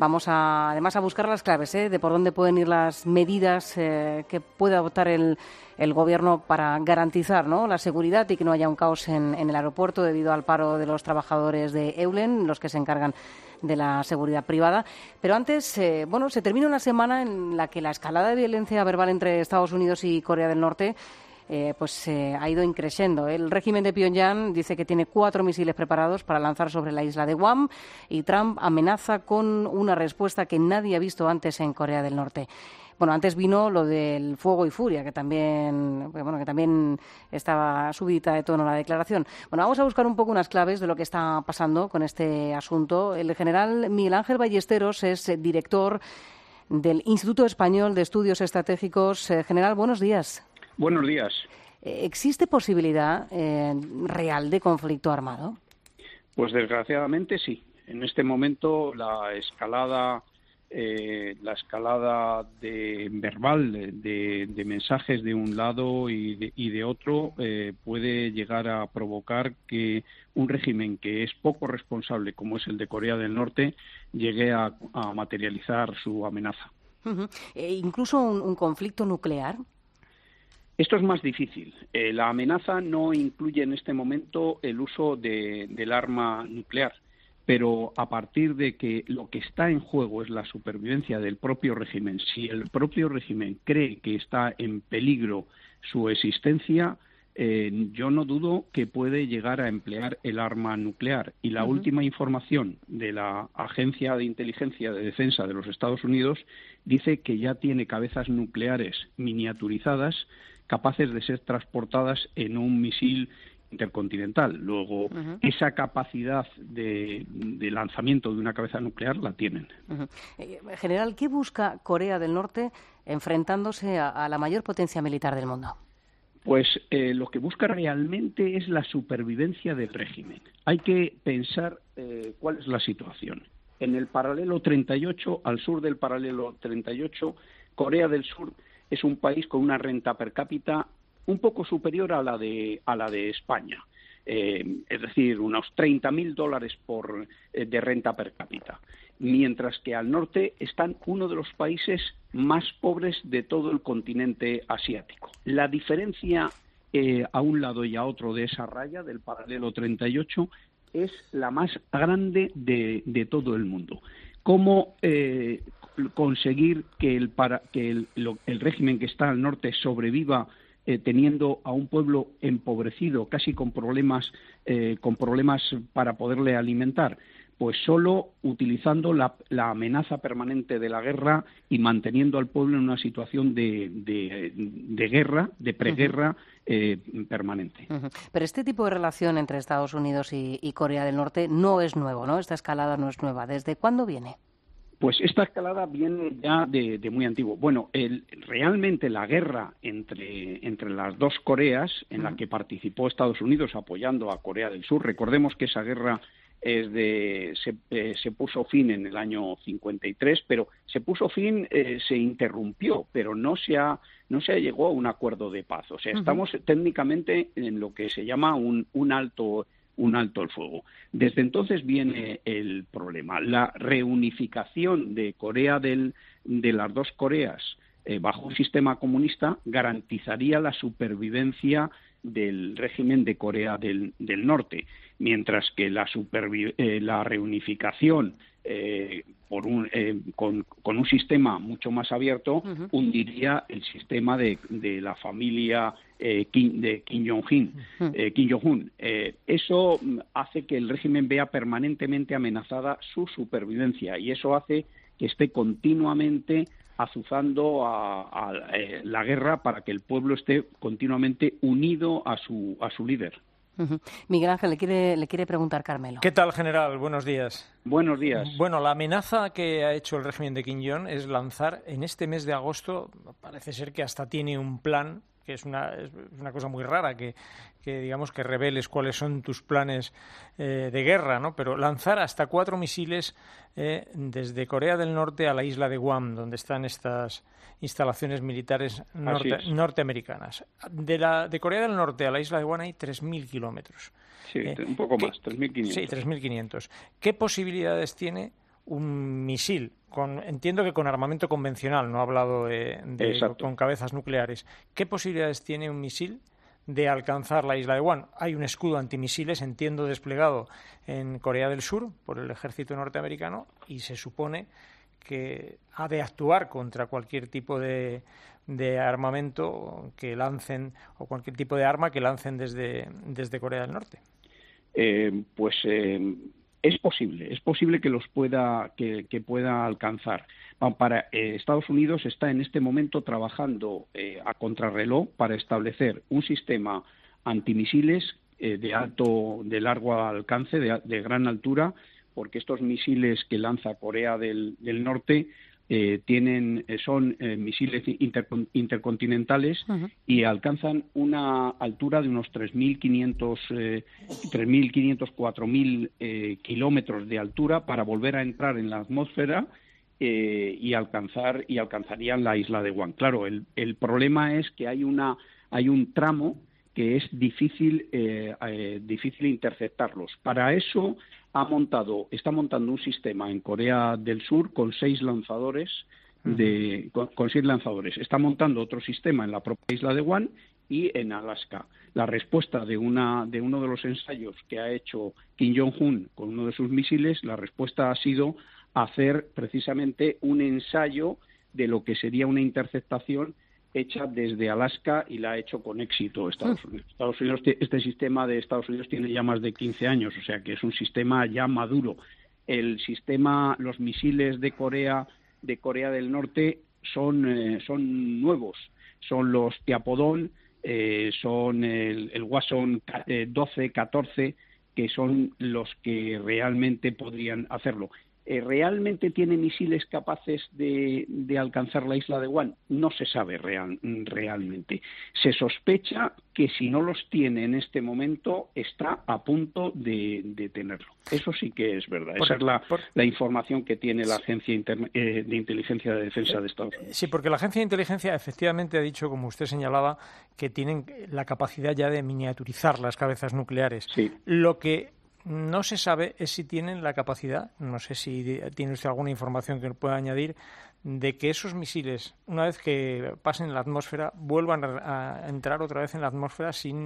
Vamos además a buscar las claves de por dónde pueden ir las medidas que puede adoptar el Gobierno para garantizar, ¿no?, la seguridad y que no haya un caos en el aeropuerto debido al paro de los trabajadores de Eulen, los que se encargan de la seguridad privada. Pero antes, se termina una semana en la que la escalada de violencia verbal entre Estados Unidos y Corea del Norte ha ido increciendo. El régimen de Pyongyang dice que tiene 4 misiles preparados para lanzar sobre la isla de Guam y Trump amenaza con una respuesta que nadie ha visto antes en Corea del Norte. Bueno, antes vino lo del fuego y furia, que también estaba subidita de tono la declaración. Bueno, vamos a buscar un poco unas claves de lo que está pasando con este asunto. El general Miguel Ángel Ballesteros es director del Instituto Español de Estudios Estratégicos. General, buenos días. Buenos días. ¿Existe posibilidad real de conflicto armado? Pues desgraciadamente sí. En este momento la escalada verbal de mensajes de un lado y de otro puede llegar a provocar que un régimen que es poco responsable, como es el de Corea del Norte, llegue a materializar su amenaza. Uh-huh. ¿Incluso un conflicto nuclear? Esto es más difícil. La amenaza no incluye en este momento el uso del arma nuclear, pero a partir de que lo que está en juego es la supervivencia del propio régimen, si el propio régimen cree que está en peligro su existencia, yo no dudo que puede llegar a emplear el arma nuclear. Y la última información de la Agencia de Inteligencia de Defensa de los Estados Unidos dice que ya tiene cabezas nucleares miniaturizadas capaces de ser transportadas en un misil intercontinental. Luego, esa capacidad de lanzamiento de una cabeza nuclear la tienen. General, ¿qué busca Corea del Norte enfrentándose a la mayor potencia militar del mundo? Pues lo que busca realmente es la supervivencia del régimen. Hay que pensar cuál es la situación. En el paralelo 38, al sur del paralelo 38, Corea del Sur es un país con una renta per cápita un poco superior a la de España, es decir, unos $30.000 de renta per cápita, mientras que al norte están uno de los países más pobres de todo el continente asiático. La diferencia a un lado y a otro de esa raya del paralelo 38 es la más grande de todo el mundo. ¿Cómo conseguir que el régimen que está al norte sobreviva teniendo a un pueblo empobrecido, casi con problemas para poderle alimentar? Pues solo utilizando la amenaza permanente de la guerra y manteniendo al pueblo en una situación de guerra, de preguerra permanente. Pero este tipo de relación entre Estados Unidos y Corea del Norte no es nuevo, ¿no? Esta escalada no es nueva. ¿Desde cuándo viene? Pues esta escalada viene ya de muy antiguo. Bueno, realmente la guerra entre las dos Coreas, en la que participó Estados Unidos apoyando a Corea del Sur, recordemos que esa guerra se puso fin en el año 53, pero se puso fin, se interrumpió, pero no se llegó a un acuerdo de paz. O sea, estamos técnicamente en lo que se llama un alto el fuego. Desde entonces viene el problema. La reunificación de de las dos Coreas bajo un sistema comunista garantizaría la supervivencia del régimen de Corea del Norte, mientras que la reunificación con un sistema mucho más abierto hundiría el sistema de la familia de Kim Jong-un. Eso hace que el régimen vea permanentemente amenazada su supervivencia y eso hace que esté continuamente azuzando a la guerra para que el pueblo esté continuamente unido a su líder. Miguel Ángel, le quiere preguntar Carmelo. ¿Qué tal, general? Buenos días. Buenos días. Bueno, la amenaza que ha hecho el régimen de Kim Jong es lanzar en este mes de agosto, parece ser que hasta tiene un plan, que es una cosa muy rara, que digamos que reveles cuáles son tus planes de guerra, ¿no? Pero lanzar hasta 4 misiles desde Corea del Norte a la isla de Guam, donde están estas instalaciones militares norteamericanas. De Corea del Norte a la isla de Guam hay 3.000 kilómetros. Sí, un poco más, 3.500. Sí, 3.500. ¿Qué posibilidades tiene un misil, entiendo que con armamento convencional, no ha hablado con cabezas nucleares. ¿Qué posibilidades tiene un misil de alcanzar la isla de Guam? Hay un escudo antimisiles, entiendo, desplegado en Corea del Sur por el ejército norteamericano y se supone que ha de actuar contra cualquier tipo de armamento que lancen o cualquier tipo de arma que lancen desde Corea del Norte. Es posible que los pueda alcanzar. Estados Unidos está en este momento trabajando a contrarreloj para establecer un sistema antimisiles de largo alcance, de gran altura, porque estos misiles que lanza Corea del Norte son misiles intercontinentales y alcanzan una altura de unos 3.500, 4.000 kilómetros de altura para volver a entrar en la atmósfera y alcanzarían la isla de Guam. Claro, el problema es que hay un tramo que es difícil interceptarlos. Para eso está montando un sistema en Corea del Sur con 6 lanzadores, con 6 lanzadores. Está montando otro sistema en la propia isla de Guam y en Alaska. La respuesta de uno de los ensayos que ha hecho Kim Jong-un con uno de sus misiles, la respuesta ha sido hacer precisamente un ensayo de lo que sería una interceptación hecha desde Alaska y la ha hecho con éxito Estados Unidos. Este sistema de Estados Unidos tiene ya más de 15 años, o sea que es un sistema ya maduro. Los misiles de Corea del Norte son nuevos, son los Tiapodon, son el Hwasong 12, 14, que son los que realmente podrían hacerlo. ¿Realmente tiene misiles capaces de alcanzar la isla de Guam? No se sabe realmente. Se sospecha que si no los tiene en este momento está a punto de tenerlo. Eso sí que es verdad. Esa es la información que tiene la Agencia de Inteligencia de Defensa de Estados Unidos. Sí, porque la Agencia de Inteligencia efectivamente ha dicho, como usted señalaba, que tienen la capacidad ya de miniaturizar las cabezas nucleares. Sí. Lo que no se sabe es si tienen la capacidad, no sé si tiene usted alguna información que pueda añadir, de que esos misiles, una vez que pasen la atmósfera, vuelvan a entrar otra vez en la atmósfera sin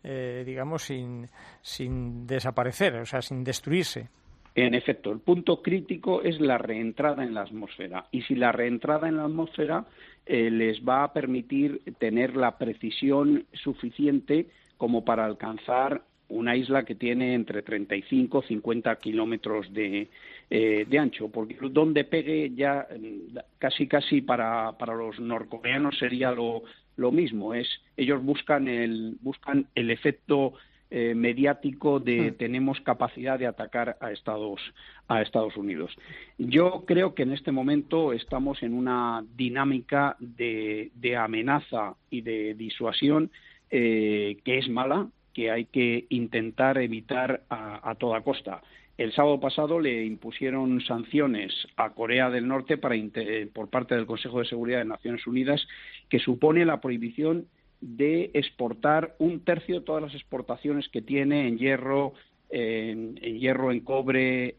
desaparecer, o sea, sin destruirse. En efecto, el punto crítico es la reentrada en la atmósfera. Y si la reentrada en la atmósfera les va a permitir tener la precisión suficiente como para alcanzar una isla que tiene entre 35 y 50 kilómetros de ancho, porque donde pegue ya casi para los norcoreanos sería lo mismo. Ellos buscan el efecto mediático de tenemos capacidad de atacar a Estados Unidos. Yo creo que en este momento estamos en una dinámica de amenaza y de disuasión que es mala, que hay que intentar evitar a toda costa. El sábado pasado le impusieron sanciones a Corea del Norte por parte del Consejo de Seguridad de Naciones Unidas, que supone la prohibición de exportar 1/3 de todas las exportaciones que tiene en hierro, en cobre,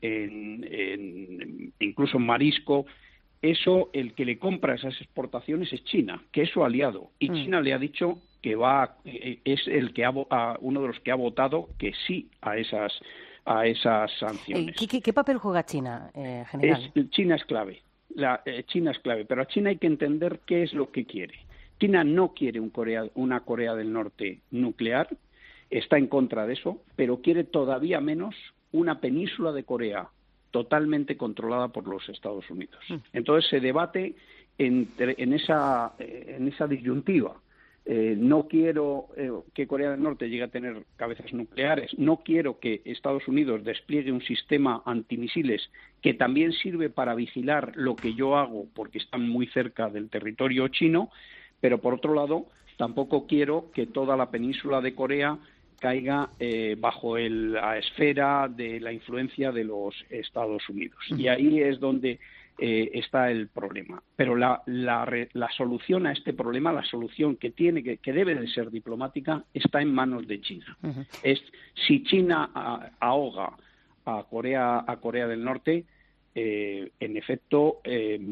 incluso en marisco. Eso, el que le compra esas exportaciones es China, que es su aliado, y China le ha dicho que es uno de los que ha votado que sí a esas sanciones. ¿Qué papel juega China, general? China es clave. China es clave, pero a China hay que entender qué es lo que quiere. China no quiere una Corea del Norte nuclear, está en contra de eso, pero quiere todavía menos una península de Corea totalmente controlada por los Estados Unidos. Entonces se debate en esa disyuntiva. No quiero que Corea del Norte llegue a tener cabezas nucleares, no quiero que Estados Unidos despliegue un sistema antimisiles que también sirve para vigilar lo que yo hago porque están muy cerca del territorio chino, pero por otro lado tampoco quiero que toda la península de Corea caiga bajo la esfera de la influencia de los Estados Unidos. Y ahí es donde está el problema. Pero la solución a este problema, la solución que debe de ser diplomática, está en manos de China. Si China ahoga a Corea del Norte, en efecto,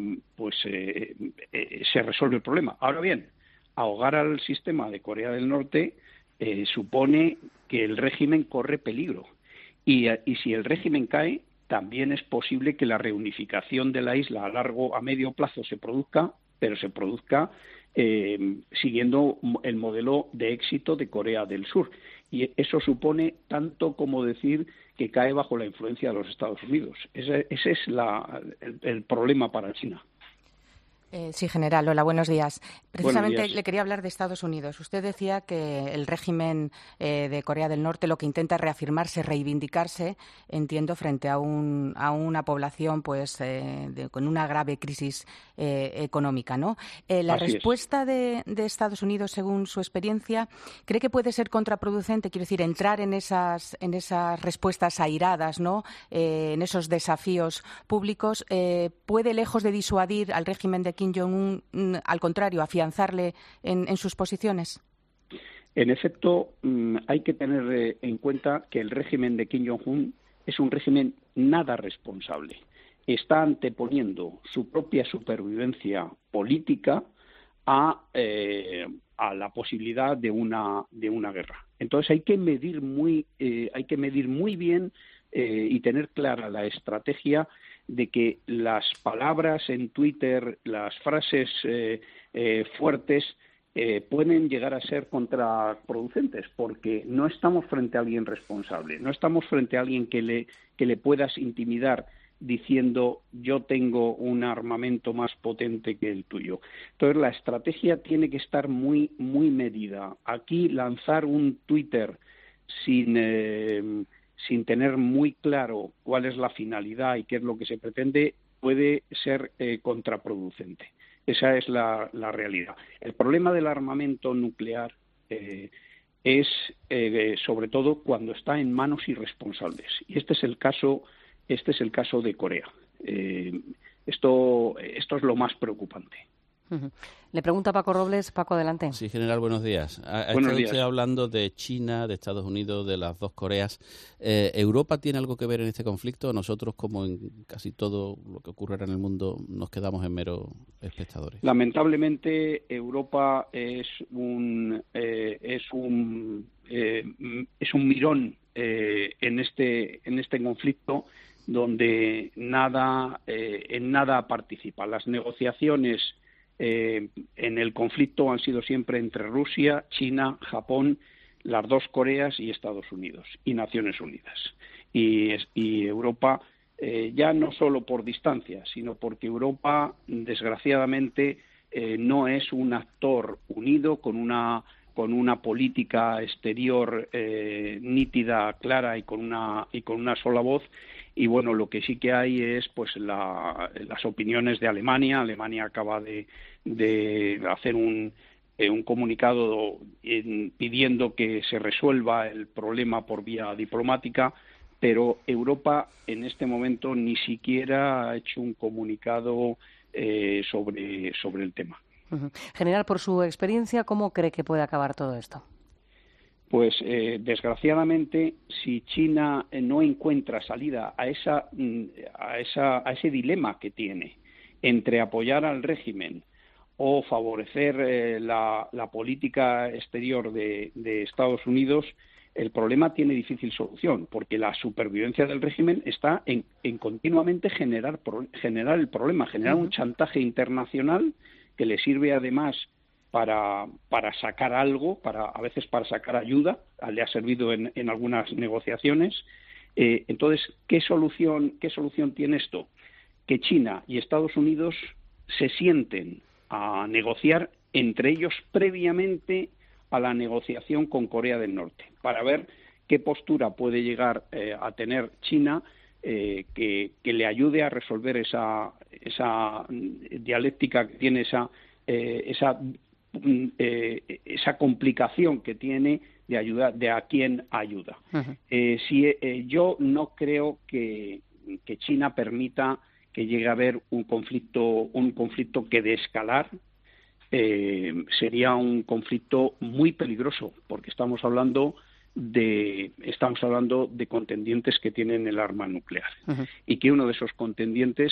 se resuelve el problema. Ahora bien, ahogar al sistema de Corea del Norte supone que el régimen corre peligro. Y si el régimen cae, también es posible que la reunificación de la isla a medio plazo se produzca, pero se produzca siguiendo el modelo de éxito de Corea del Sur. Y eso supone tanto como decir que cae bajo la influencia de los Estados Unidos. Ese es el problema para China. Sí, general. Hola, buenos días. Precisamente Buenos días. le quería hablar de Estados Unidos. Usted decía que el régimen de Corea del Norte lo que intenta es reafirmarse, reivindicarse, entiendo, frente a una población pues con una grave crisis económica, ¿no? La Así respuesta de Estados Unidos, según su experiencia, ¿cree que puede ser contraproducente? Quiero decir, entrar en esas respuestas airadas, ¿no? En esos desafíos públicos, ¿puede, lejos de disuadir al régimen de Kim Jong-un, al contrario, afianzarle en sus posiciones? En efecto, hay que tener en cuenta que el régimen de Kim Jong-un es un régimen nada responsable. Está anteponiendo su propia supervivencia política a la posibilidad de una guerra. Entonces hay que medir muy bien y tener clara la estrategia de que las palabras en Twitter, las frases fuertes, pueden llegar a ser contraproducentes, porque no estamos frente a alguien responsable, no estamos frente a alguien que le puedas intimidar diciendo yo tengo un armamento más potente que el tuyo. Entonces la estrategia tiene que estar muy, muy medida. Aquí lanzar un Twitter sin tener muy claro cuál es la finalidad y qué es lo que se pretende, puede ser contraproducente. Esa es la realidad. El problema del armamento nuclear es sobre todo cuando está en manos irresponsables. Y este es el caso de Corea. Esto es lo más preocupante. Le pregunta Paco Robles. Paco, adelante. Sí, general, buenos días. Ha Buenos estado días. usted hablando de China, de Estados Unidos, de las dos Coreas. ¿Europa tiene algo que ver en este conflicto? Nosotros, como en casi todo lo que ocurre en el mundo, nos quedamos en meros espectadores. Lamentablemente, Europa es un mirón en este conflicto, donde en nada participa. Las negociaciones en el conflicto han sido siempre entre Rusia, China, Japón, las dos Coreas y Estados Unidos y Naciones Unidas. Y Europa, ya no solo por distancia, sino porque Europa, desgraciadamente, no es un actor unido con una política exterior nítida, clara y con una sola voz. Y bueno, lo que sí que hay es pues las opiniones de Alemania. Alemania acaba de hacer un comunicado pidiendo que se resuelva el problema por vía diplomática, pero Europa en este momento ni siquiera ha hecho un comunicado sobre el tema. General, por su experiencia, ¿cómo cree que puede acabar todo esto? Pues desgraciadamente, si China no encuentra salida a ese dilema que tiene entre apoyar al régimen o favorecer la política exterior de Estados Unidos, el problema tiene difícil solución, porque la supervivencia del régimen está en continuamente generar el problema, generar un chantaje internacional que le sirve además para sacar algo, a veces para sacar ayuda, le ha servido en algunas negociaciones. Entonces, ¿qué solución tiene esto? Que China y Estados Unidos se sienten a negociar entre ellos previamente a la negociación con Corea del Norte, para ver qué postura puede llegar a tener China, que le ayude a resolver esa dialéctica que tiene, esa complicación que tiene de ayuda, de a quién ayuda. Yo no creo que China permita que llegue a haber un conflicto que de escalar sería un conflicto muy peligroso, porque estamos hablando estamos hablando de contendientes que tienen el arma nuclear, y que uno de esos contendientes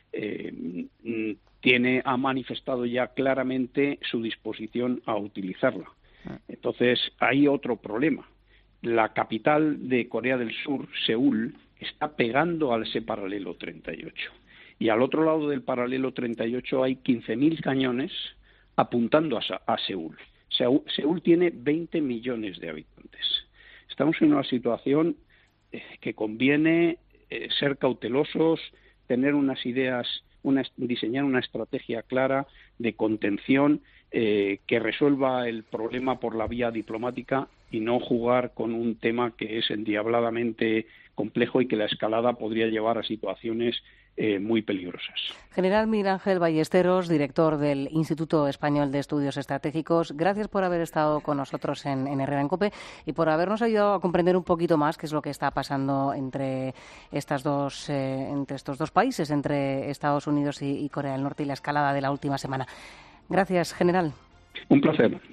ha manifestado ya claramente su disposición a utilizarla. Entonces, hay otro problema. La capital de Corea del Sur, Seúl, está pegando a ese paralelo 38. Y al otro lado del paralelo 38 hay 15.000 cañones apuntando a Seúl. Seúl tiene 20 millones de habitantes. Estamos en una situación que conviene ser cautelosos, tener unas ideas, diseñar una estrategia clara de contención que resuelva el problema por la vía diplomática y no jugar con un tema que es endiabladamente complejo y que la escalada podría llevar a situaciones muy peligrosas. General Miguel Ángel Ballesteros, director del Instituto Español de Estudios Estratégicos, gracias por haber estado con nosotros en Herrera en COPE y por habernos ayudado a comprender un poquito más qué es lo que está pasando entre estos dos países, entre Estados Unidos y Corea del Norte, y la escalada de la última semana. Gracias, general. Un placer.